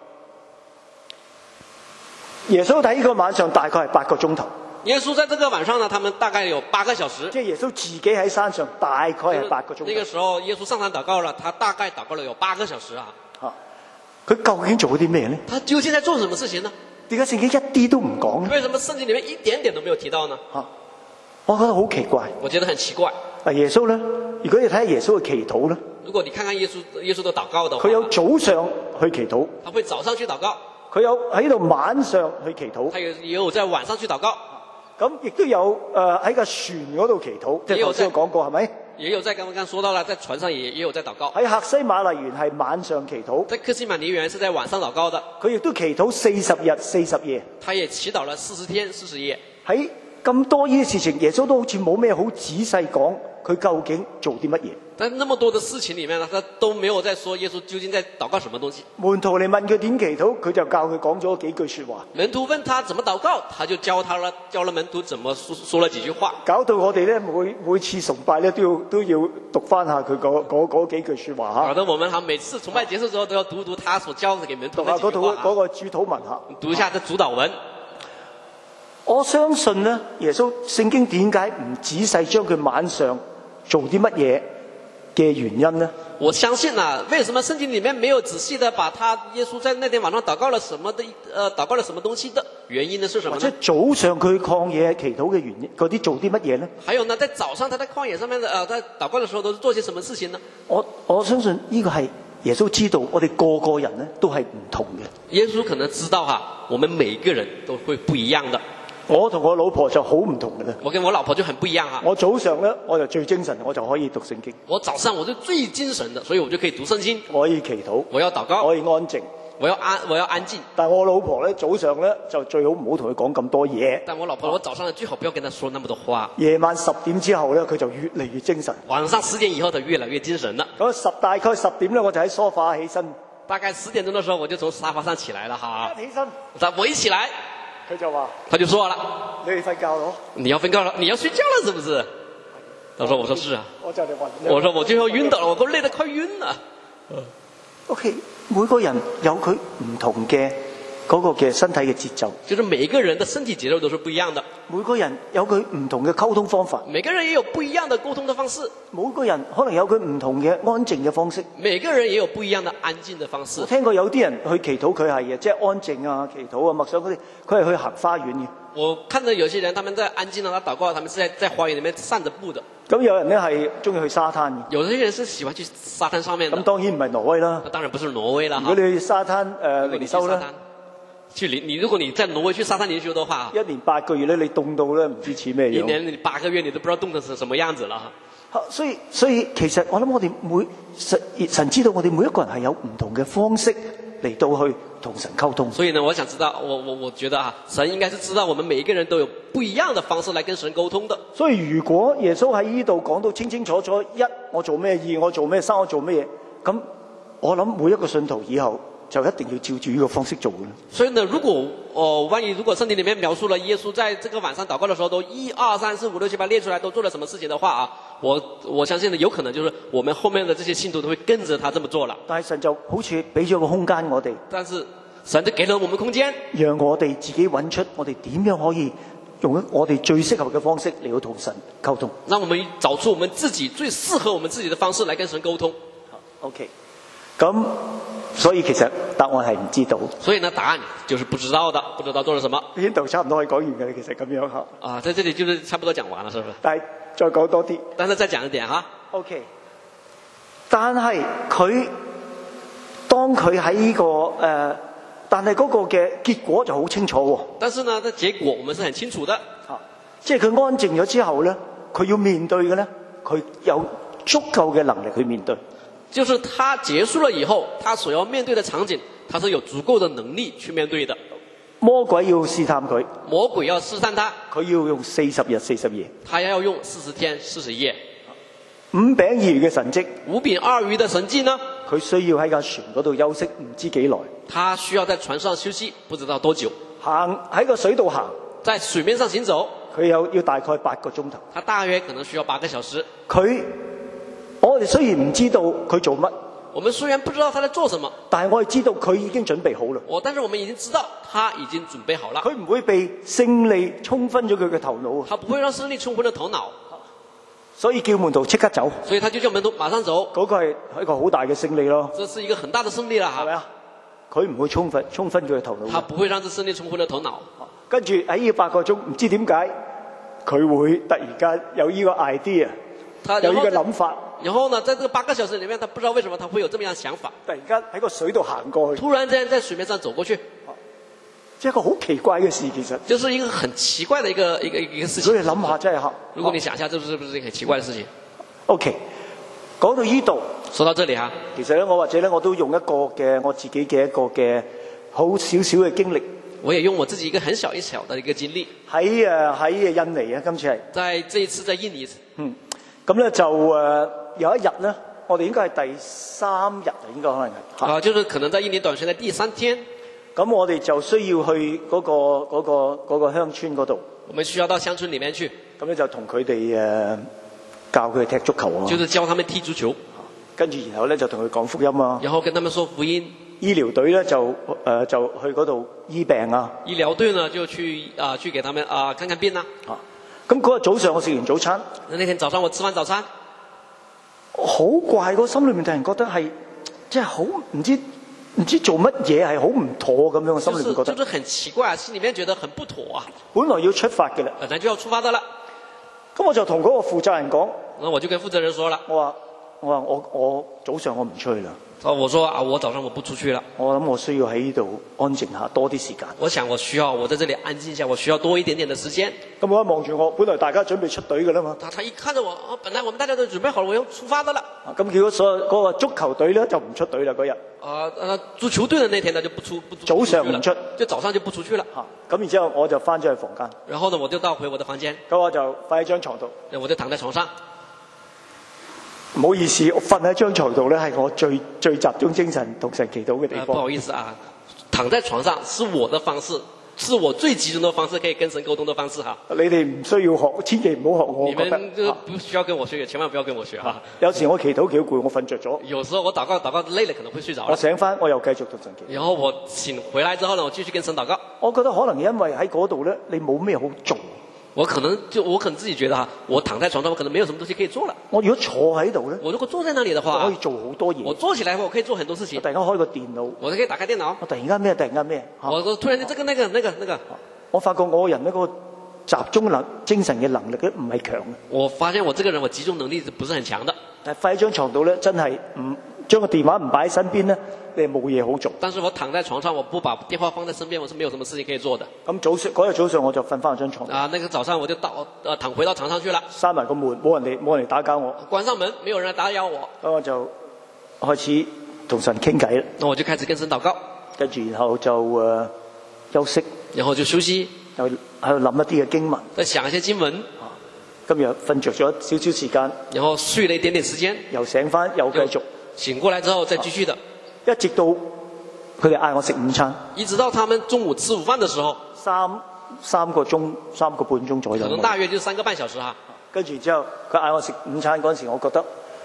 耶穌喺呢個晚上大概係8個鐘頭。 耶穌在這個晚上呢，他們大概有8個小時。 即係耶穌自己喺山上大概係8個鐘頭。 那個時候耶穌上山禱告了，他大概禱告了有8個小時啊。 佢究竟做咗啲咩呢？ 他究竟在做什麼事情呢？ 點解聖經一啲都唔講呢？ 為什麼聖經裡面一點點都沒有提到呢？ 我覺得好奇怪。 我覺得很奇怪。 耶穌呢？如果你睇下耶穌嘅祈禱呢？ 如果你看看耶穌的禱告的話， 佢有早上去祈禱， 他會早上去禱告。 佢有喺度晚上去祈禱， 他也有在晚上去禱告。 咁亦都有喺個船嗰度祈禱，即係頭先我講過係咪？ 也有在剛剛說到了，在船上也有在禱告。 喺客西馬尼園係晚上祈禱， 在客西馬尼園是在晚上禱告的。 佢亦都祈禱40日40夜， 他也祈禱了40天40夜。 喺咁多呢啲事情，耶穌都好似冇咩好仔細講佢究竟做啲乜嘢。 但那麼多的事情裏面呢，他都沒有在說耶穌究竟在禱告什麼東西。 門徒嚟問佢點祈禱，佢就教佢講咗幾句說話。 門徒問他怎麼禱告，他就教了門徒怎麼說了幾句話。 搞到我哋咧每次崇拜咧都要讀翻下佢嗰幾句說話吓。 搞得我們每次崇拜結束之後都要讀他所教嘅給門徒嘅幾句話。 嗰個主禱文吓， 讀一下個主禱文。 我相信咧，耶穌聖經點解唔仔細將佢晚上做啲乜嘢嘅原因呢？ 我相信啊，為什麼聖經裡面沒有仔細的把他耶穌在那天晚上禱告了什麼的禱告了什麼東西的原因呢？是什麼呢？ 或者早上佢曠野祈禱嘅原因，嗰啲做啲乜嘢呢？ 還有呢，在早上他在曠野上面在禱告的時候都是做些什麼事情呢？ 我相信呢個係耶穌知道，我哋個個人呢都係唔同嘅。 耶穌可能知道我們每個人都會不一樣的。 我同我老婆就好唔同嘅啦。 我跟我老婆就很不一樣我早上咧我就最精神，我就可以讀聖經。 我早上我就最精神的，所以我就可以讀聖經。 我可以祈禱， 我要禱告， 我可以安靜， 我要安靜。 但我老婆咧早上咧就最好唔好同佢講咁多嘢。 但我老婆我早上最好不要跟她說那麼多話。 夜晚10點之後咧，佢就越嚟越精神。 晚上10點以後就越來越精神了。 咁大概10點咧，我就喺梳化起身。 大概10點鐘的時候，我就從沙發上起來了哈。 起身， 我一起來。他就說了， 你瞓覺咯？ 你要瞓覺了，你要睡覺了是不是？他說，我說是啊。 我就嚟暈。 我說我最後暈倒了，我都累得快暈了。 OK， 每個人有佢唔同嘅嗰個嘅身體嘅節奏。 就是每一個人的身體節奏都是不一樣的。 每個人有佢唔同嘅溝通方法。 每個人也有不一樣的溝通的方式。 每個人可能有佢唔同嘅安靜嘅方式。 每個人也有不一樣的安靜的方式。 我聽過有啲人去祈禱，佢係嘅，即係安靜啊、祈禱啊、默想嗰啲，佢係去行花園嘅。 我看到有些人，他們在安靜的禱告，他們是在花園裡面散着步的。 咁有人咧係中意去沙灘嘅。 有些人是喜歡去沙灘上面的。 咁當然唔係挪威啦。 當然不是挪威啦。 如果你去沙灘靈修咧， 如果你在挪威去沙灘靈修的話 ，1年8個月咧，你凍到咧唔知似咩樣。 1年8個月你都不知道凍成什麼樣子了。 所以其實我諗我哋神知道我哋每一個人係有唔同嘅方式嚟到去同神溝通。 所以呢，我想知道，我覺得神應該是知道我們每一個人都有不一樣的方式來跟神溝通的。 所以如果耶穌喺呢度講到清清楚楚，我做咩，2我做咩，3我做咩嘢，咁我諗每一個信徒以後就一定要照住呢個方式做嘅。 所以呢，萬一如果聖經裡面描述了耶穌在這個晚上禱告的時候都1、2、3、4、5、6、7、8列出來都做了什麼事情的話我相信呢，有可能就是我們後面的這些信徒都會跟着他這麼做了。 但係神就好似俾咗個空間我哋。 但是神就給了我們空間， 讓我哋自己揾出我哋點樣可以用我哋最適合嘅方式嚟到同神溝通。 讓我們找出我們自己最適合我們自己的方式來跟神溝通。 OK， 咁所以其實答案係唔知道。 所以呢，答案就是不知道的，不知道做了什麼。 呢度差唔多可以講完嘅，其實咁樣嚇。 在這裡就是差不多講完了，是不是？ 但係再講多啲。 但是再講一點哈。 OK， 但係當佢喺呢個但係嗰個嘅結果就好清楚喎。 但是呢，這結果我們是很清楚的。 即係佢安靜咗之後咧，佢要面對嘅咧，佢有足夠嘅能力去面對。 就是他結束了以後，他所要面對的場景，他是有足夠的能力去面對的。 魔鬼要試探佢， 魔鬼要試探他， 佢要用40日40夜， 他要用40天40夜。 5餅2魚嘅神蹟 ，5餅2魚的神蹟呢？ 佢需要喺架船嗰度休息唔知幾耐。 他需要在船上休息，不知道多久。 行喺個水度行， 在水面上行走， 佢要大概8個鐘頭。 他大約可能需要8個小時。 我哋雖然唔知道佢做乜， 我們雖然不知道他在做什麼， 但係我哋知道佢已經準備好啦。 但是我們已經知道他已經準備好了。 佢唔會被勝利沖昏咗佢嘅頭腦。 他不會讓勝利沖昏了頭腦。 所以叫門徒即刻走。 所以他就叫門徒馬上走。 嗰個係一個好大嘅勝利咯。 這是一個很大的勝利啦，係咪啊？ 佢唔會沖昏佢嘅頭腦。 他不會讓這勝利沖昏了頭腦。 跟住喺呢8個鐘，唔知點解佢會突然間有呢個 idea， 有呢個諗法。 然後呢，在這個8個小時裡面，他不知道為什麼他會有這麼樣的想法。 突然間喺個水度行過去。 突然間在水面上走過去。 即係一個好奇怪嘅事，其實。 就是一個很奇怪的一個事情。 所以諗下真係嚇。 如果你想一下，這是不是一個很奇怪的事情 ？OK， 講到呢度。 說到這裡哈， 其實咧，我都用一個嘅我自己嘅一個嘅好少少嘅經歷。 我也用我自己一個很小的一個經歷。 喺印尼啊，今次係。 在這一次在印尼。 咁咧就有一日咧，我哋應該係第3日啊，應該可能係。 啊，就是可能在1年短宣的第3天。 咁我哋就需要去嗰個鄉村嗰度。 我們需要到鄉村裡面去。 咁咧就同佢哋教佢哋踢足球啊。 就是教他們踢足球。 跟住然後咧就同佢講福音啊。 然後跟他們說福音。 醫療隊咧就去嗰度醫病啊。 醫療隊呢就去給他們看看病啊。 咁嗰日早上我食完早餐。 那天早上我吃完早餐。 好怪，個心裏面突然覺得係即係好唔知做乜嘢係好唔妥咁樣，心裏面覺得。 就是很奇怪，心裡面覺得很不妥啊。 本來要出發嘅啦。 本來就要出發的了。 咁我就同嗰個負責人講。 那我就跟負責人說了。 我早上我唔出去啦。 我說我早上我不出去了。我諗我需要喺呢度安靜下多啲時間。 我想我需要我在這裡安靜一下，我需要多一點點的時間。 咁我一望住我，本來大家準備出隊嘅啦嘛。 他一看着我，本來我們大家都準備好了，我要出發的了。 咁結果所有嗰個足球隊咧就唔出隊啦嗰日。 足球隊的那天呢就不出早上唔出， 就早上就不出去了。 咁然之後我就翻咗去房間。 然後呢我就到回我的房間。 咁我就瞓喺張床度。 我就躺在床上。 唔好意思，我瞓喺張床度咧，係我最集中精神同神祈禱嘅地方。 不好意思啊，躺在床上是我的方式，是我最集中的方式，可以跟神溝通的方式哈。 你哋唔需要學，千祈唔好學我。 你們就不需要跟我學，千萬不要跟我學哈。 有時我祈禱幾攰，我瞓着咗。 有時候我禱告累了，可能會睡着了。 我醒翻，我又繼續同神祈禱。 然後我醒回來之後呢，我繼續跟神禱告。 我覺得可能因為喺嗰度咧，你冇咩好做。 我可能自己覺得我躺在床上，我可能沒有什麼東西可以做了。 我如果坐喺度咧， 我如果坐在那裡的話， 我可以做好多嘢。 我坐起來的話，我可以做很多事情。 我突然間開個電腦， 我就可以打開電腦。 我突然間咩？ 我突然間這個那個。 我發覺我人呢個集中精神嘅能力咧唔係強嘅。 我發現我這個人我集中能力不是很強的。 但係瞓喺張床度咧，真係唔將個電話唔擺喺身邊咧，你係冇嘢好做。 但是我躺在床上，我不把電話放在身邊，我是沒有什麼事情可以做的。 咁嗰日早上我就瞓翻張床。 那個早上我就躺回到床上去了。 閂埋個門，冇人嚟打攪我。 關上門，沒有人來打擾我。 咁我就開始同神傾偈啦。 那我就開始跟神禱告。 跟住然後就休息。 然後就休息。 又喺度諗一啲嘅經文。 再想一些經文。 今日瞓着咗少少時間。 然後睡了一點點時間。 又醒翻，又繼續。 醒過來之後再繼續的。 一直到佢哋嗌我食午餐。 一直到他們中午吃午飯的時候。 3個半鐘左右。 可能大約就3個半小時哈。 跟住之後，佢嗌我食午餐嗰陣時，我覺得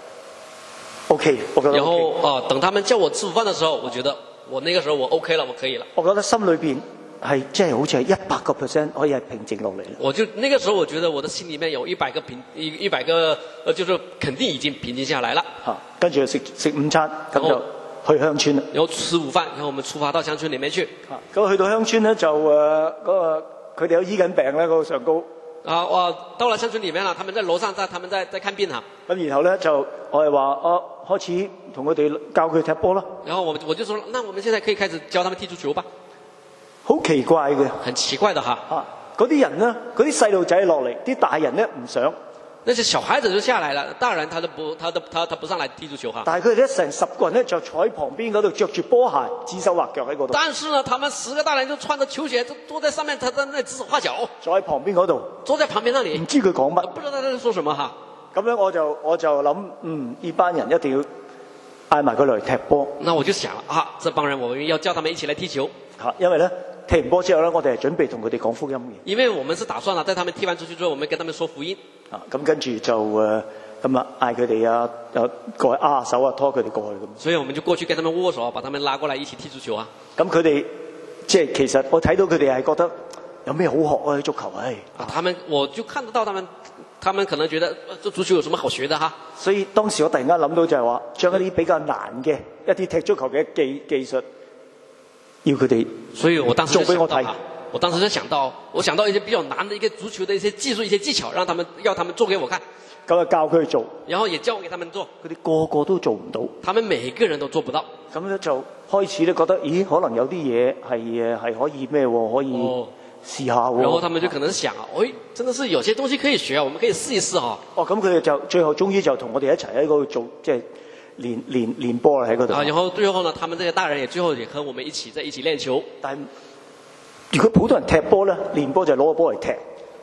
OK， 我覺得 OK。 然後等他們叫我吃午飯的時候，我覺得我那個時候我 OK 了，我可以了。 我覺得心裏邊係即係好似係100%可以係平靜落嚟。我就那個時候，我覺得我的心裡面有100個就是肯定已經平靜下來了。 跟住就食午餐，咁就去鄉村啦。 然後吃午飯，然後我們出發到鄉村裡面去。 咁去到鄉村咧，就佢哋有醫緊病咧，嗰個上高。 到了鄉村裡面啦，他們在樓上，他們在看病哈。 咁然後咧就我係話開始同佢哋教佢踢波啦。 然後我就說，那我們現在可以開始教他們踢足球吧。 好奇怪嘅， 很奇怪的哈。 嗰啲人呢，嗰啲細路仔落嚟，啲大人咧唔想。 那些小孩子就下來了，大人他不上來踢足球哈。 但係佢哋成10個人咧，就坐喺旁邊嗰度，着住波鞋，指手畫腳喺嗰度。 但是呢，他們10個大人就穿着球鞋，就坐在上面，他在那指手畫腳。 坐喺旁邊嗰度。 坐在旁邊那裡。唔知佢講乜。 不知道他在說什麼哈。 咁樣我就諗，呢班人一定要嗌埋佢嚟踢波。 那我就想這幫人我們要叫他們一起來踢球。 因為咧踢完波之後咧，我哋係準備同佢哋講福音嘅。 因為我們是打算在他們踢完出去之後，我們跟他們說福音。 咁跟住就咁嗌佢哋過去握手拖佢哋過去咁。 所以我們就過去跟他們握手，把他們拉過來一起踢足球啊。 咁佢哋即係其實我睇到佢哋係覺得有咩好學啊？足球我就看得到他們可能覺得足球有什麼好學的哈。 所以當時我突然間諗到就係話，將一啲比較難嘅一啲踢足球嘅技術，要佢哋所以我當時做俾我睇。 我當時就想到一些比較難的一個足球的一些技術、一些技巧，要他們做給我看。 咁就教佢做， 然後也教給他們做。 佢哋個個都做唔到， 他們每一個人都做不到。 咁咧就開始咧覺得，咦，可能有啲嘢係可以咩喎？可以試下喎。 然後他們就可能想，真的是有些東西可以學，我們可以試一試哈。 咁佢哋就最後終於就同我哋一齊喺嗰度做，即係練波啦喺嗰度。 然後最後呢，他們這些大人最後也和我們一起練球。 但係如果普通人踢波咧，練波就係攞個波嚟踢。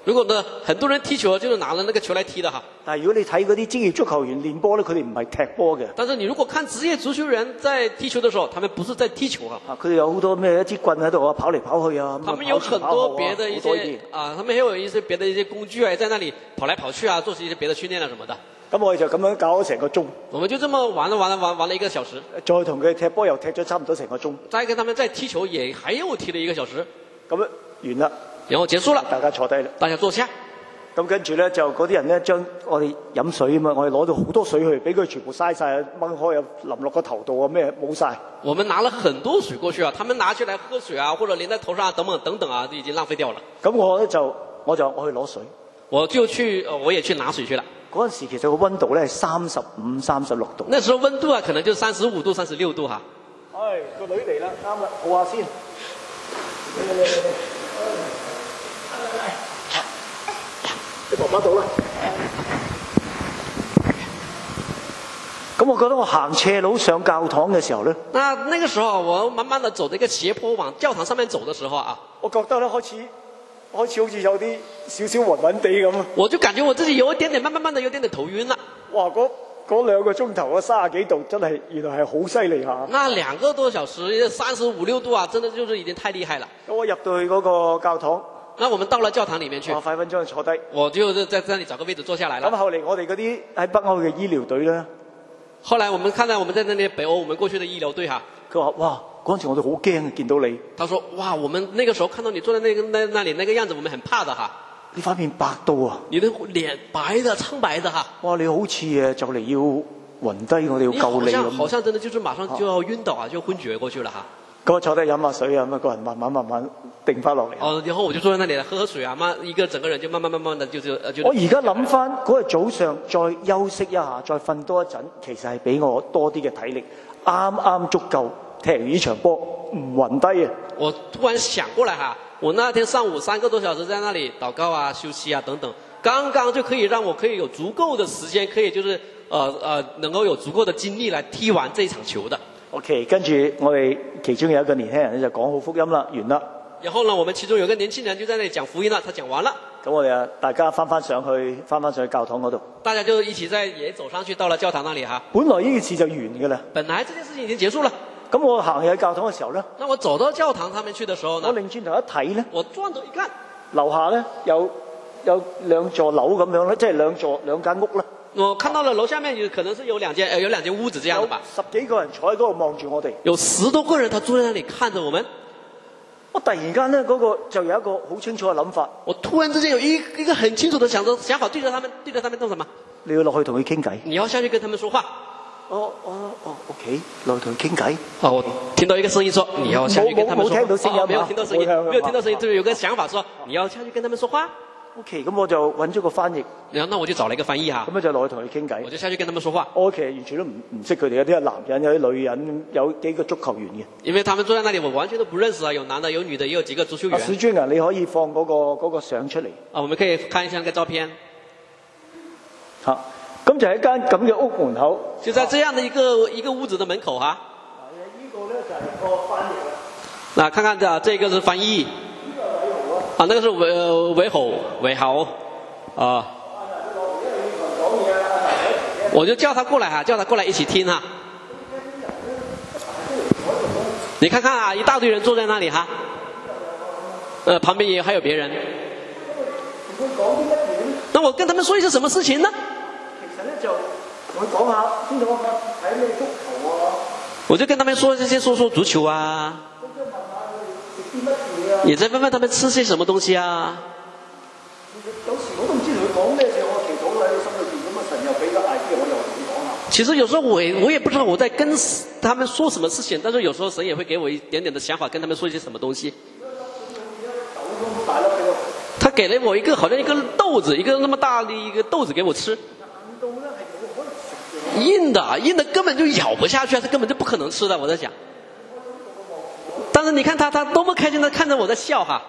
如果呢，很多人踢球就是拿了那個球來踢的哈。 但係如果你睇嗰啲職業足球員練波咧，佢哋唔係踢波嘅。 但是你如果看職業足球員在踢球的時候，他們不是在踢球啊。 佢哋有好多咩一支棍喺度啊，跑嚟跑去啊。 他們有很多別的一些啊，他們還有一些別的一些工具啊，在那裡跑來跑去啊，做一些別的訓練啊什麼的。 咁我哋就咁樣搞咗成個鐘。我們就這麼玩了1個小時。 再同佢踢波又踢咗差唔多成個鐘。 再跟他們再踢球也還又踢了1個小時。 咁樣完啦。 然後結束了。 大家坐低啦。 大家坐下。 咁跟住咧就嗰啲人咧將我哋飲水啊嘛，我哋攞到好多水去，俾佢全部嘥晒，掹開又淋落個頭度啊咩冇晒。 我們拿了很多水過去啊，他們拿去來喝水啊，或者淋在頭上啊，等等啊，都已經浪費掉了。 咁我去攞水。 我也去拿水去了。 嗰陣時其實個溫度咧係35、36度。 那時候溫度啊，可能就35度、36度哈。 個女嚟啦，啱啦，抱下先。你爸爸到啦。咁我覺得我行斜路上教堂嘅時候咧， 那個時候我慢慢地走這個斜坡往教堂上面走的時候啊， 我覺得咧開始好似有啲少少暈暈地咁。我就感覺我自己有一點點慢慢地有點點頭暈啦。 哇！嗰2個鐘頭30幾度，真係原來係好犀利下。 那2個多小時35、6度啊，真的就是已經太厲害了。 咁我入到去嗰個教堂。 那我們到了教堂裡面去。 我快分鐘坐低。 我就在那裡找個位置坐下來了。 咁後嚟我哋嗰啲喺北歐嘅醫療隊咧， 後來我們看到我們在那裡北歐我們過去的醫療隊哈。 佢話：哇，嗰陣時我哋好驚見到你。 他說：哇，我們那個時候看到你坐在那裡那個樣子，我們很怕的哈。 你塊面白到啊！ 你的臉白的蒼白的哈。 哇！你好似就嚟要暈低，我哋要救你咁。 好像真的就是馬上就要暈倒啊，就昏厥過去了哈。 咁我坐低飲下水啊，咁啊個人慢慢定翻落嚟。 然後我就坐在那裡喝水啊，整個人就慢慢的就。 我而家諗翻嗰日早上再休息一下，再瞓多一陣，其實係俾我多啲嘅體力，啱足夠踢完呢場波唔暈低啊！我突然想過來哈，我那天上午3個多小時在那裡禱告啊、休息啊等等，剛剛就可以讓我可以有足夠的時間，可以就是能夠有足夠的精力來踢完這一場球的。 OK， 跟住我哋其中有一個年輕人咧就講好福音啦，完啦。 然後呢，我們其中有一個年輕人就在那裡講福音啦，他講完了。 咁我哋大家翻上去教堂嗰度。 大家就一起也走上去，到了教堂那裡哈。 本來呢件事就完㗎啦。 本來這件事情已經結束了。 咁我行入教堂嘅時候咧， 那我走到教堂上面去的時候呢， 我擰轉頭一睇咧， 我轉頭一看， 樓下咧有2座樓咁樣咧，即係兩間屋啦。 我看到了樓下面可能是有兩間屋子這樣的吧。 有10幾個人坐喺嗰度望住我哋。 有10多個人，他坐在那裡看着我們。 我突然間咧，嗰個就有一個好清楚嘅諗法。 我突然之間有一個很清楚的想法，對着他們做什麼？ 你要落去同佢傾偈。 你要下去跟他們說話。 OK， 落去同佢傾偈。 我聽到一個聲音說你要下去跟他們說話。 冇聽到聲音。 沒有聽到聲音，沒有聽到聲音，就是有個想法說你要下去跟他們說話。 OK， 咁我就揾咗個翻譯。 然後那我就找了一個翻譯哈。 咁就落去同佢傾偈。 我就下去跟他們說話。 我其實完全都唔識佢哋，有啲係男人，有啲女人，有幾個足球員嘅。 因為他們坐在那裡，我完全都不認識啊，有男的，有女的，也有幾個足球員。 史尊啊，你可以放嗰個相出嚟。 我們可以看一下那個照片。 好，咁就喺間咁嘅屋門口。 就在這樣的一個屋子的門口哈。 呢個咧就係個翻譯啦。 那看看這個是翻譯。那個是偉豪啊。我就叫他過來哈，叫他過來一起聽哈。你看看啊，一大堆人坐在那裡哈。旁邊也還有別人。那我跟他們說一些什麼事情呢？ 其實咧就同佢講下，邊度睇咩足球啊？ 我就跟他們說足球啊。也在問問他們吃些什麼東西啊。 有時我都唔知同佢講咩嘢，我祈禱喺佢心裏邊咁啊，神又俾個 idea，我又同佢講下。其實有時候我也不知道我在跟他們說什麼事情，但是有時候神也會給我一點點的想法，跟他們說一些什麼東西。他給了我一個好像一個豆子，一個那麼大的一個豆子給我吃。硬的根本就咬不下去，這根本就不可能吃的，我在想。但是你看他多麼開心的看着我在笑哈。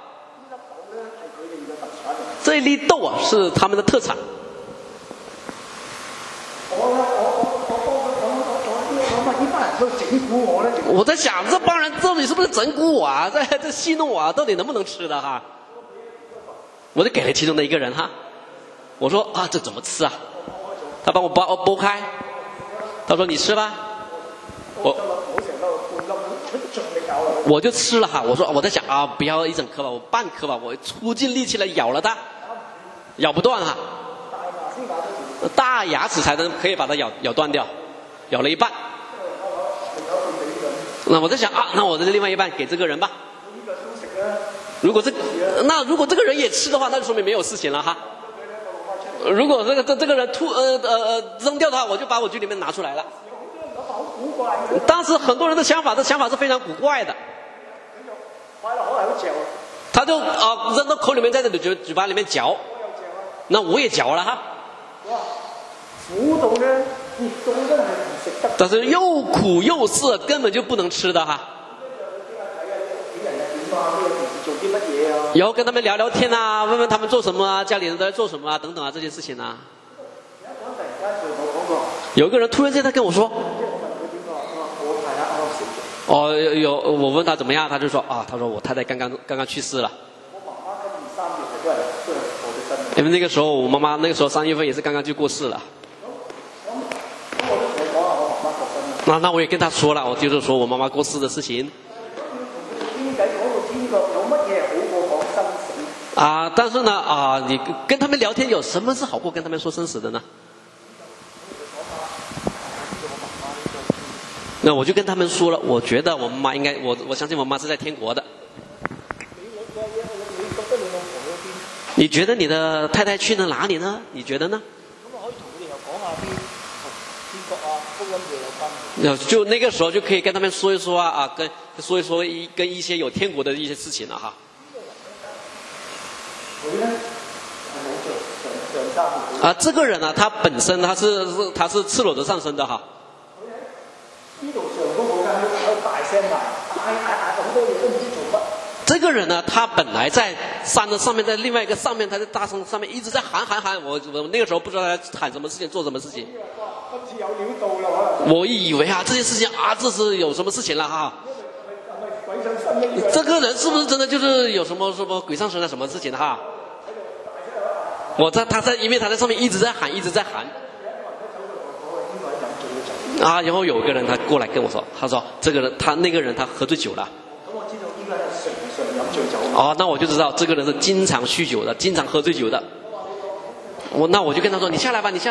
這一粒豆啊是他們的特產。我在想這幫人到底是不是整蠱我啊，在戲弄我啊，到底能不能吃的哈？ 我就给了其中的一个人哈，我说啊，这怎么吃啊？他帮我剥开，他说你吃吧，我就吃了哈。我说我在想啊，不要一整颗吧，我半颗吧，我出尽力气来咬了它，咬不断哈，大牙齿才能可以把它咬断掉，咬了一半。那我在想啊，那我的另外一半给这个人吧。如果这个人也吃的话，那就说明没有事情了哈。如果这个人扔掉的话，我就把我局里面拿出来了。当时很多人的想法是非常古怪的。他就扔到口里面，在这里嘴巴里面嚼，那我也嚼了哈。但是又苦又涩，根本就不能吃的哈。以后跟他们聊聊天啊，问问他们做什么啊，家里人都在做什么啊，等等啊，这些事情啊。有一个人突然间他跟我说，我问他怎么样，他就说啊，他说我太太刚刚去世了。因为那个时候我妈妈那个时候3月份也是刚刚就过世了。那我也跟他说了，我就是说我妈妈过世的事情。但是呢你跟他们聊天有什么是好过跟他们说生死的呢？那我就跟他们说了，我觉得我妈妈应该，我相信我妈是在天国的。你觉得你的太太去了哪里呢？你觉得呢？就那个时候就可以跟他们说一说说一说跟一些有天国的一些事情了哈。这个人呢，他本身他是赤裸着上身的哈。这个人呢，他本来在山的上面，在另外一个上面，他在大山上面一直在喊。我那个时候不知道他在喊什么事情，做什么事情。我以为这件事情这是有什么事情了哈。这个人是不是真的就是有什么鬼上身了什么事情哈？因为他在上面一直在喊。然后有一个人他过来跟我说，他说那个人他喝醉酒了。那我就知道这个人是经常酗酒的，经常喝醉酒的。那我就跟他说，你下来吧。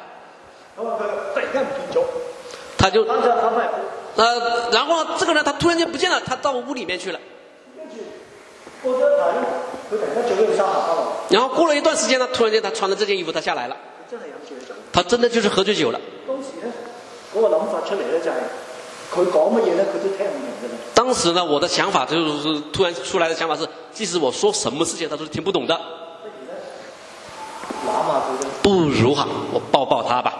他就然后这个人他突然间不见了，他到屋里面去了。然后过了一段时间呢，突然间他穿着这件衣服他下来了。他真的就是喝醉酒了。当时呢，我的想法就是突然出来的想法是，即使我说什么事情他都是听不懂的。不如我抱他吧。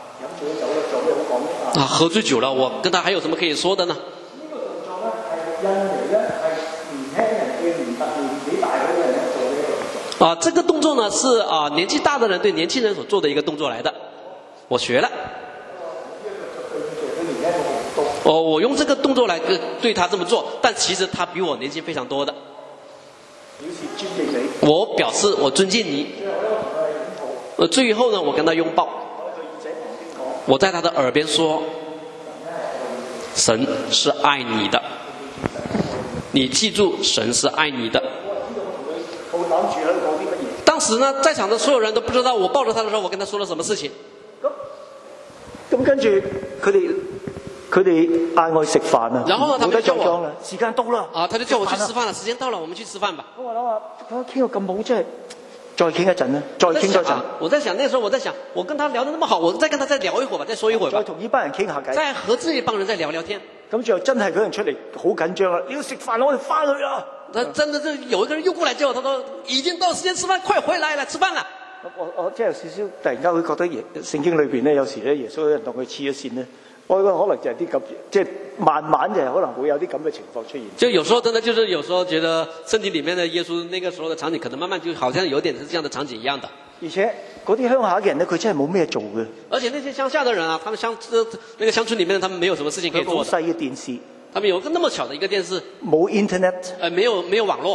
喝醉酒了，我跟他还有什么可以说的呢？这个动作呢是年纪大的人对年轻人所做的一个动作来的，我学了。我用这个动作来对他这么做，但其实他比我年纪非常多的。我表示我尊敬你。最后呢，我跟他拥抱，我在他的耳边说，神是爱你的，你记住，神是爱你的。当时呢，在场的所有人都不知道我抱着他的时候，我跟他说了什么事情。 咁跟住佢哋嗌我去食飯啊， 然後呢，他們就叫我時間到啦。 他就叫我去吃飯了，時間到了，我們去吃飯吧。 我諗下，傾到咁好，真係再傾一陣啦，再傾多陣。 我在想，那時候我在想，我跟他聊得那麼好，我再跟他再聊一會吧，再說一會吧。 再同呢班人傾下偈。 再和這一幫人再聊聊天。 咁最後真係嗰人出嚟好緊張啦，你要食飯啦，我哋翻去啦。 真的是有一個人又過來叫我，他說已經到時間吃飯，快回來了，吃飯啦。 我即係有少少突然間會覺得聖經裏邊咧，有時咧耶穌有人同佢黐咗線咧。我覺得可能就係啲咁，即係慢慢就可能會有啲咁嘅情況出現。 就有時候真的就是有時候覺得聖經裡面的耶穌那個時候的場景，可能慢慢就好像有點是這樣的場景一樣的。 而且嗰啲鄉下嘅人咧，佢真係冇咩做嘅。 而且那些鄉下的人啊，他們那個鄉村裡面，他們沒有什麼事情可以做的。 好細嘅電視， 他們有個那麼小的一個電視， 冇 internet， 沒有網絡，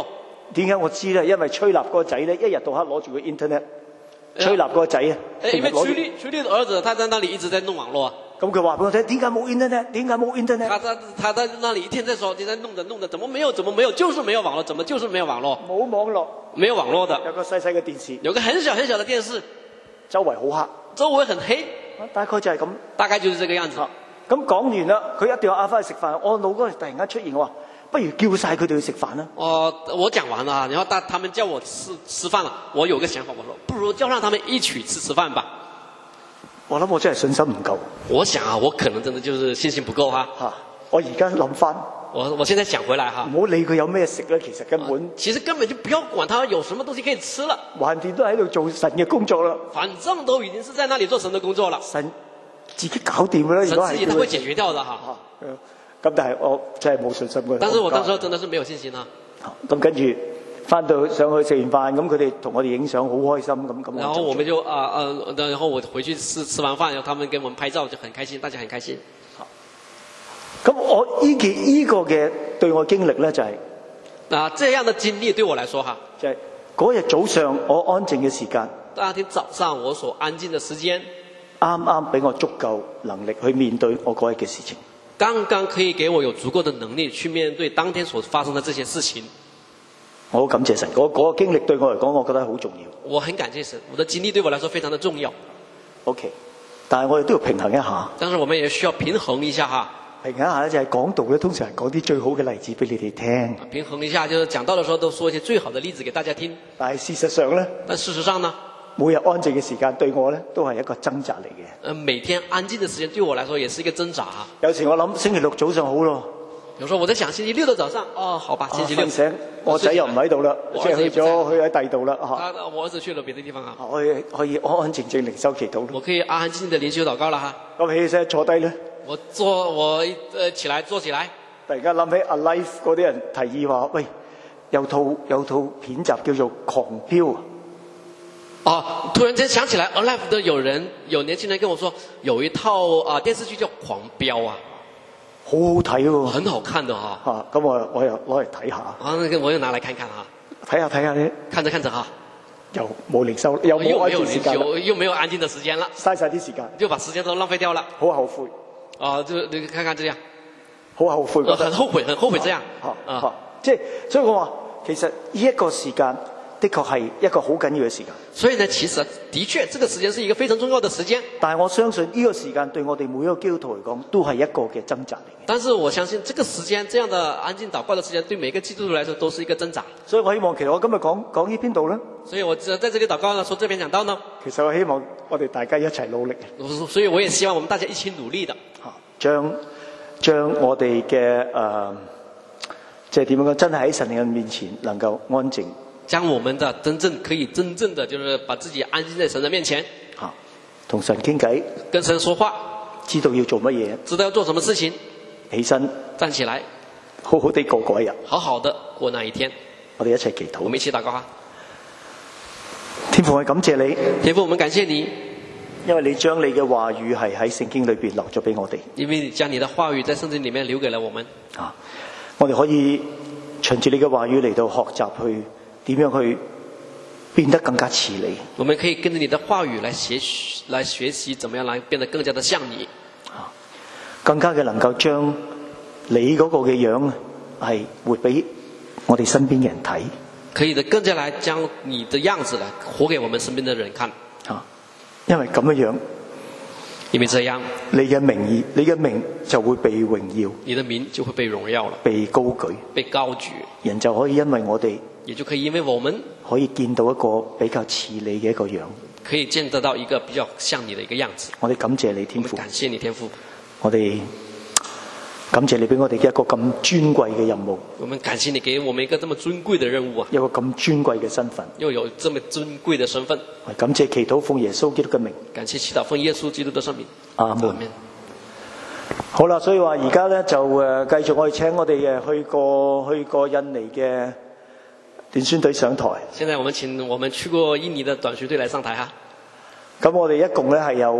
點解我知咧？因為崔立嗰個仔咧，一日到黑攞住個 internet。崔立嗰個仔啊， 因為崔立的兒子他在那裡一直在弄網絡啊。 咁佢話俾我聽，點解冇 internet？ 點解冇 internet？ 他在那裡一天在說，你在弄着，怎麼沒有？就是沒有網絡，怎麼就是沒有網絡？ 冇網絡， 沒有網絡的。 有個細細嘅電視， 有個很小很小的電視， 周圍好黑， 周圍很黑， 大概就係咁， 大概就是這個樣子。 咁講完啦，佢一定要嗌翻去食飯。我腦嗰陣突然間出現，我話不如叫晒佢哋去食飯啦。 我講完了，然後他們叫我吃飯了，我有個想法，我說不如叫上他們一起吃飯吧。 我諗我真係信心唔夠。 我想啊，我可能真的就是信心不夠哈。 我而家諗翻， 我現在想回來哈， 唔好理佢有咩食啦，其實根本就不要管他有什麼東西可以吃了。 橫掂都喺度做神嘅工作啦。 反正都已經是在那裡做神的工作了。 神自己搞掂㗎啦， 神自己他會解決掉的哈。 咁但係我真係冇信心嘅。 但是我當時真的是沒有信心啊。 咁跟住翻到上去食完飯，咁佢哋同我哋影相，好開心咁。 然後我們就然後我回去吃完飯，然後他們跟我們拍照，就很開心，大家很開心。 咁我呢個嘅對我經歷咧就係這樣的經歷對我來說哈， 就係嗰日早上我安靜嘅時間， 當天早上我所安靜的時間， 啱啱俾我足夠能力去面對我嗰日嘅事情， 剛剛可以給我有足夠的能力去面對當天所發生的這些事情。 我好感謝神，嗰個經歷對我嚟講，我覺得好重要。 我很感謝神，我的經歷對我來說非常的重要。 OK， 但係我哋都要平衡一下。 但是我們也需要平衡一下哈。 平衡一下咧，就係講道咧，通常係講啲最好嘅例子俾你哋聽。 平衡一下，就是講道的時候都說一些最好的例子給大家聽。 但係事實上咧，每日安靜嘅時間對我咧都係一個掙扎嚟嘅。 每天安靜的時間對我來說也是一個掙扎。 有時我諗星期六早上好咯。 有時候我在想星期六的早上，好吧，星期六醒，我仔又唔喺度啦，即係去喺第二度啦。 我兒子去了別的地方啊。 可以安安靜靜靈修祈禱。 我可以安安靜靜的靈修禱告啦哈。 咁起身坐低咧。 我起來坐起來。 突然間諗起 Alive 嗰啲人提議話，喂，有套片集叫做《狂飆》啊。 突然間想起來 Alive 的有年輕人跟我說，有一套電視劇叫《狂飆》啊。 好好睇喎， 很好看的哈。 咁我又攞嚟睇下。 我又拿來看看哈。睇下咧。看着哈。又冇靈修，又冇安靜時間， 又沒有安靜的時間了， 嘥晒啲時間， 就把時間都浪費掉了。 好後悔。 就你看看這樣。 好後悔。 很後悔這樣。 即係，所以我話，其實呢一個時間的確係一個好緊要嘅時間。 所以呢，其實的確，這個時間是一個非常重要的時間。 但係我相信呢個時間對我哋每一個基督徒嚟講，都係一個嘅掙扎嚟嘅。 但是我相信，這個時間這樣的安靜禱告的時間，對每個基督徒來說都是一個掙扎。 所以我希望，其實我今日講呢邊度呢？ 所以我在這裡禱告呢，說這邊講到呢。 其實我希望我哋大家一齊努力。 所以我也希望我們大家一起努力的。 將我哋嘅即係點樣講，真係喺神嘅面前能夠安靜。 將我們的真正的就是把自己安靜在神的面前， 同神傾偈， 跟神說話， 知道要做乜嘢， 知道要做什麼事情， 起身， 站起來， 好好地過嗰一日， 好好的過那一天。 我哋一齊祈禱， 我們一起禱告哈。 天父，我感謝你， 天父，我們感謝你， 因為你將你嘅話語係喺聖經裏邊留咗俾我哋， 因為你將你的話語在聖經裏面留給了我們。 我哋可以循住你嘅話語嚟到學習去。點樣去變得更加似你？ 我們可以跟着你的話語來學習，怎麼樣來變得更加的像你， 更加嘅能夠將你嗰個嘅樣係活俾我哋身邊嘅人睇。 可以的，更加來將你的樣子來活給我們身邊的人看。 因為咁樣， 因為這樣， 你嘅名就會被榮耀， 你的名就會被榮耀了， 被高舉， 被高舉， 人就可以因為我哋。 也就可以因為我們可以見到一個比較似你嘅一個樣， 可以見得到一個比較像你的一個樣子。 我哋感謝你天父， 感謝你天父。 我哋感謝你俾我哋一個咁尊貴嘅任務。 我們感謝你給我們一個這麼尊貴的任務啊， 一個咁尊貴嘅身份， 又有這麼尊貴的身份。 感謝祈禱奉耶穌基督嘅名， 感謝祈禱奉耶穌基督的聖名。 阿門。好啦，所以話而家咧就繼續我哋請我哋去過印尼嘅短宣隊上台。 現在我們請我們去過印尼的短宣隊來上台哈。 咁我哋一共咧係有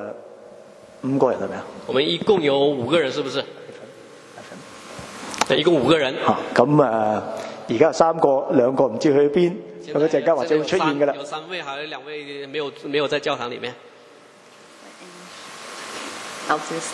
5個人係咪啊？ 我們一共有5個人，是不是？一共5個人。 咁而家有3個，2個唔知去邊，咁一陣間或者會出現㗎啦。 有3位，還有2位沒有在教堂裡面。